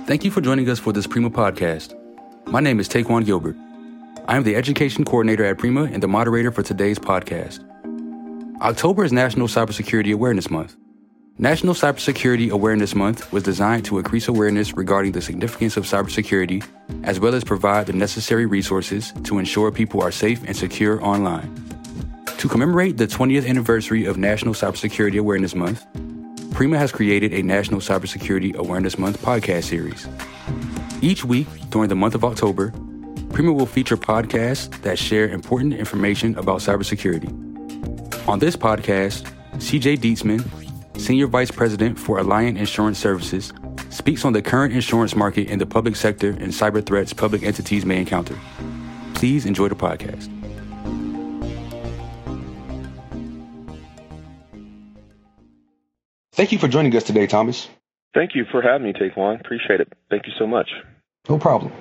Thank you for joining us for this Prima podcast. My name is Taquan Gilbert. I am the Education Coordinator at Prima and the moderator for today's podcast. October is National Cybersecurity Awareness Month. National Cybersecurity Awareness Month was designed to increase awareness regarding the significance of cybersecurity, as well as provide the necessary resources to ensure people are safe and secure online. To commemorate the 20th anniversary of National Cybersecurity Awareness Month, Prima has created a National Cybersecurity Awareness Month podcast series. Each week during the month of October, Prima will feature podcasts that share important information about cybersecurity. On this podcast, CJ Dietzman, Senior Vice President for Alliant Insurance Services, speaks on the current insurance market in the public sector and cyber threats public entities may encounter. Please enjoy the podcast. Thank you for joining us today, Thomas. Thank you for having me, Taquan. Appreciate it. Thank you so much. No problem.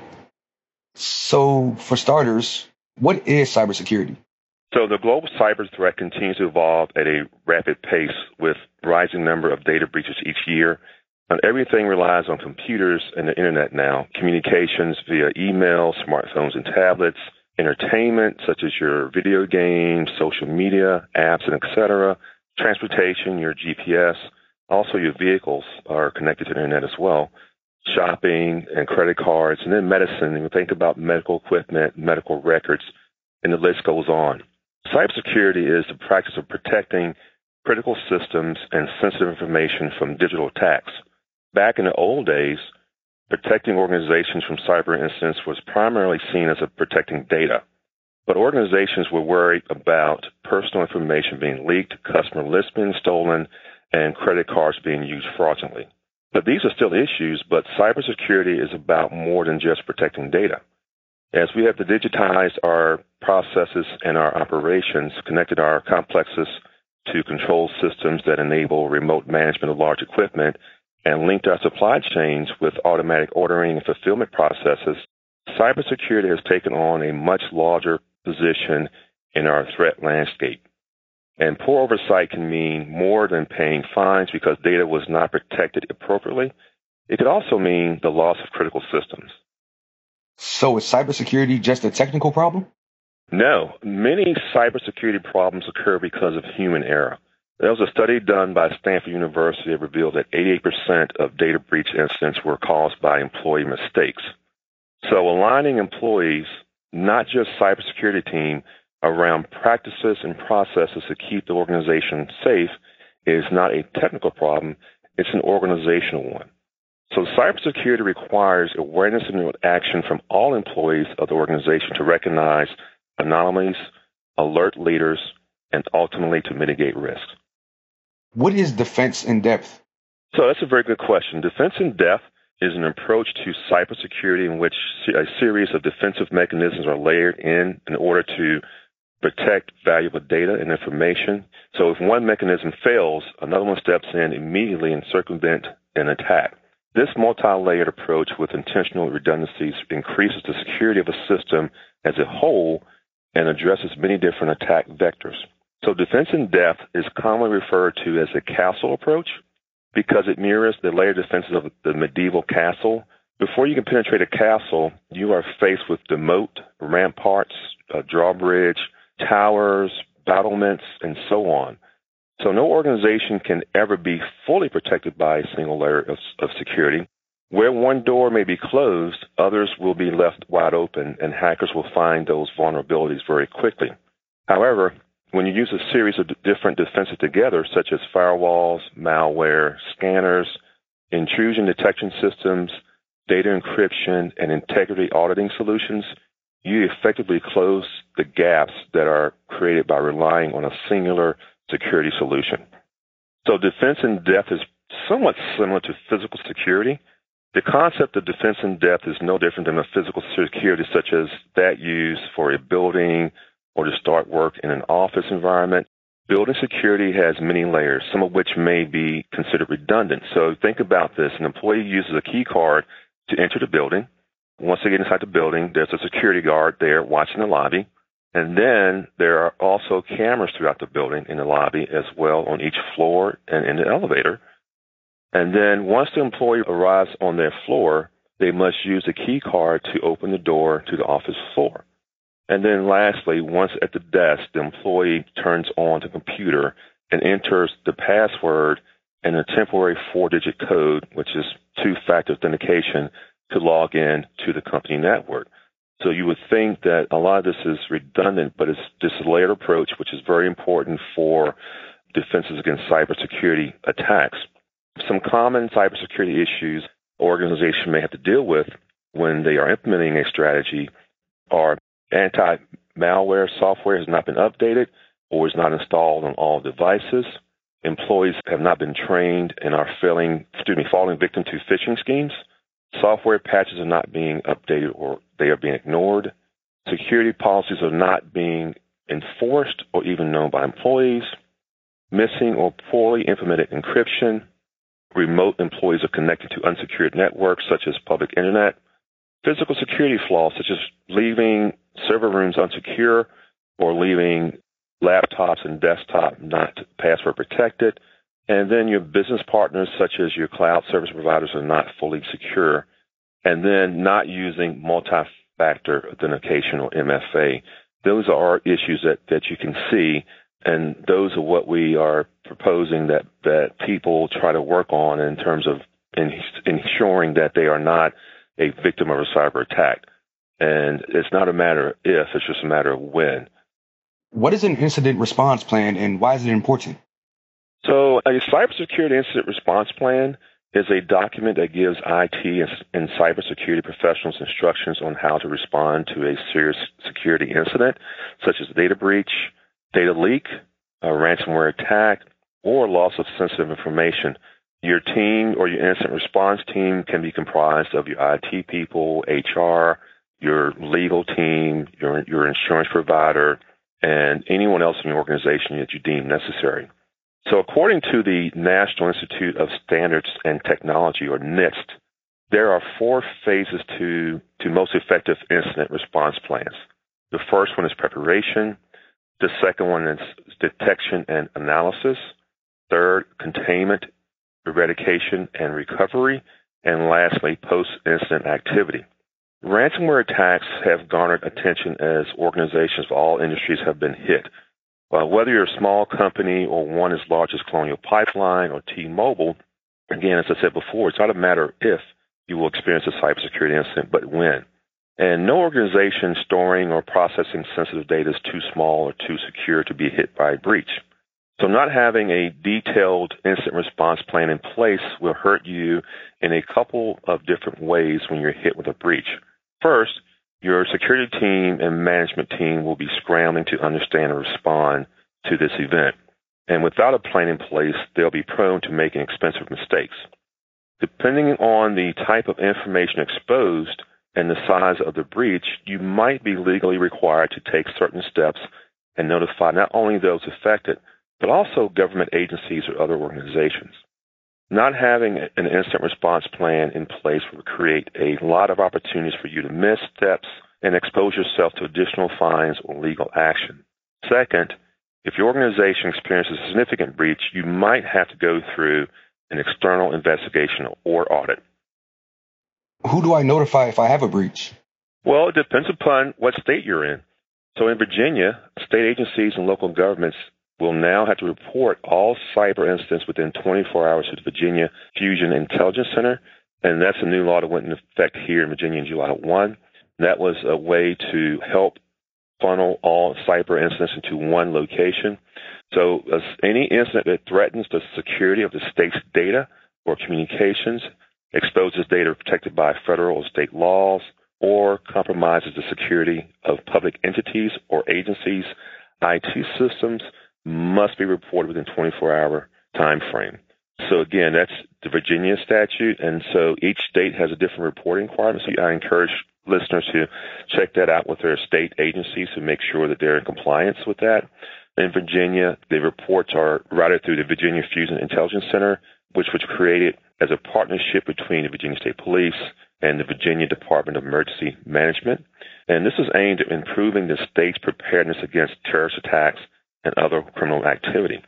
So, for starters, what is cybersecurity? So the global cyber threat continues to evolve at a rapid pace with rising number of data breaches each year. And everything relies on computers and the internet now, communications via email, smartphones and tablets, entertainment such as your video games, social media, apps, and etc., transportation, your GPS. Also, your vehicles are connected to the internet as well, shopping and credit cards, and then medicine. And you think about medical equipment, medical records, and the list goes on. Cybersecurity is the practice of protecting critical systems and sensitive information from digital attacks. Back in the old days, protecting organizations from cyber incidents was primarily seen as protecting data. But organizations were worried about personal information being leaked, customer lists being stolen, and credit cards being used fraudulently. But these are still issues, but cybersecurity is about more than just protecting data. As we have to digitize our processes and our operations, connected our complexes to control systems that enable remote management of large equipment, and linked our supply chains with automatic ordering and fulfillment processes, cybersecurity has taken on a much larger position in our threat landscape. And poor oversight can mean more than paying fines because data was not protected appropriately. It could also mean the loss of critical systems. So is cybersecurity just a technical problem? No. Many cybersecurity problems occur because of human error. There was a study done by Stanford University that revealed that 88% of data breach incidents were caused by employee mistakes. So aligning employees, not just cybersecurity team, around practices and processes to keep the organization safe is not a technical problem, it's an organizational one. So cybersecurity requires awareness and action from all employees of the organization to recognize anomalies, alert leaders, and ultimately to mitigate risks. What is defense in depth? So that's a very good question. Defense in depth is an approach to cybersecurity in which a series of defensive mechanisms are layered in order to protect valuable data and information. So if one mechanism fails, another one steps in immediately and circumvent an attack. This multi-layered approach with intentional redundancies increases the security of a system as a whole and addresses many different attack vectors. So defense in depth is commonly referred to as a castle approach because it mirrors the layered defenses of the medieval castle. Before you can penetrate a castle, you are faced with the moat, ramparts, drawbridge, towers, battlements, and so on. So no organization can ever be fully protected by a single layer of security. Where one door may be closed, others will be left wide open, and hackers will find those vulnerabilities very quickly. However, when you use a series of different defenses together, such as firewalls, malware, scanners, intrusion detection systems, data encryption, and integrity auditing solutions, you effectively close the gaps that are created by relying on a singular security solution. So defense in depth is somewhat similar to physical security. The concept of defense in depth is no different than a physical security such as that used for a building or to start work in an office environment. Building security has many layers, some of which may be considered redundant. So think about this. An employee uses a key card to enter the building. Once they get inside the building, there's a security guard there watching the lobby. And then there are also cameras throughout the building in the lobby as well on each floor and in the elevator. And then once the employee arrives on their floor, they must use a key card to open the door to the office floor. And then lastly, once at the desk, the employee turns on the computer and enters the password and a temporary 4-digit code, which is two-factor authentication, to log in to the company network. So you would think that a lot of this is redundant, but it's just a layered approach, which is very important for defenses against cybersecurity attacks. Some common cybersecurity issues organizations may have to deal with when they are implementing a strategy are anti-malware software has not been updated or is not installed on all devices. Employees have not been trained and are falling victim to phishing schemes. Software patches are not being updated or they are being ignored. Security policies are not being enforced or even known by employees. Missing or poorly implemented encryption. Remote employees are connected to unsecured networks such as public internet. Physical security flaws such as leaving server rooms unsecure or leaving laptops and desktop not password protected. And then your business partners such as your cloud service providers are not fully secure. And then not using multi-factor authentication or MFA. Those are issues that you can see, and those are what we are proposing that people try to work on in terms of ensuring that they are not a victim of a cyber attack. And it's not a matter of if, it's just a matter of when. What is an incident response plan, and why is it important? So a cybersecurity incident response plan is a document that gives IT and cybersecurity professionals instructions on how to respond to a serious security incident, such as a data breach, data leak, a ransomware attack, or loss of sensitive information. Your team or your incident response team can be comprised of your IT people, HR, your legal team, your insurance provider, and anyone else in your organization that you deem necessary. So according to the National Institute of Standards and Technology, or NIST, there are 4 phases to most effective incident response plans. The first one is preparation. The second one is detection and analysis. Third, containment, eradication, and recovery. And lastly, post-incident activity. Ransomware attacks have garnered attention as organizations of all industries have been hit. Whether you're a small company or one as large as Colonial Pipeline or T-Mobile, again, as I said before, it's not a matter of if you will experience a cybersecurity incident, but when. And no organization storing or processing sensitive data is too small or too secure to be hit by a breach. So not having a detailed incident response plan in place will hurt you in a couple of different ways when you're hit with a breach. First, your security team and management team will be scrambling to understand and respond to this event. And without a plan in place, they'll be prone to making expensive mistakes. Depending on the type of information exposed and the size of the breach, you might be legally required to take certain steps and notify not only those affected, but also government agencies or other organizations. Not having an instant response plan in place will create a lot of opportunities for you to miss steps and expose yourself to additional fines or legal action. Second, if your organization experiences a significant breach, you might have to go through an external investigation or audit. Who do I notify if I have a breach? Well, it depends upon what state you're in. So in Virginia, state agencies and local governments will now have to report all cyber incidents within 24 hours to the Virginia Fusion Intelligence Center, and that's a new law that went into effect here in Virginia in July 1. That was a way to help funnel all cyber incidents into one location. So any incident that threatens the security of the state's data or communications, exposes data protected by federal or state laws, or compromises the security of public entities or agencies' IT systems must be reported within 24-hour time frame. So again, that's the Virginia statute, and so each state has a different reporting requirement. So I encourage listeners to check that out with their state agencies to make sure that they're in compliance with that. In Virginia, the reports are routed through the Virginia Fusion Intelligence Center, which was created as a partnership between the Virginia State Police and the Virginia Department of Emergency Management. And this is aimed at improving the state's preparedness against terrorist attacks and other criminal activity.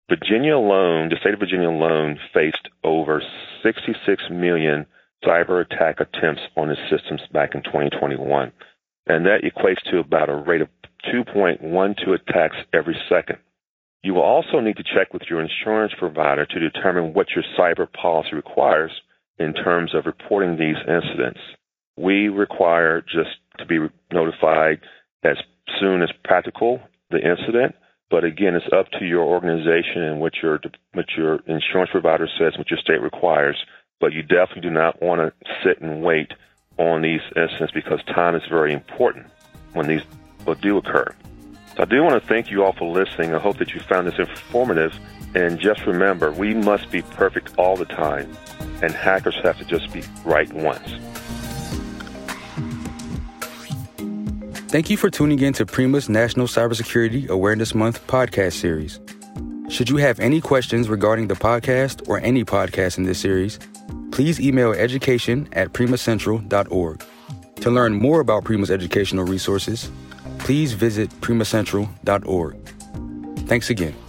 Virginia alone, the state of Virginia alone, faced over 66 million cyber attack attempts on its systems back in 2021. And that equates to about a rate of 2.12 attacks every second. You will also need to check with your insurance provider to determine what your cyber policy requires in terms of reporting these incidents. We require just to be notified as soon as practical, the incident, but again, it's up to your organization and what your insurance provider says, what your state requires. But you definitely do not want to sit and wait on these incidents because time is very important when these do occur. So I do want to thank you all for listening. I hope that you found this informative. And just remember, we must be perfect all the time, and hackers have to just be right once. Thank you for tuning in to Prima's National Cybersecurity Awareness Month podcast series. Should you have any questions regarding the podcast or any podcast in this series, please email education@primacentral.org. To learn more about Prima's educational resources, please visit primacentral.org. Thanks again.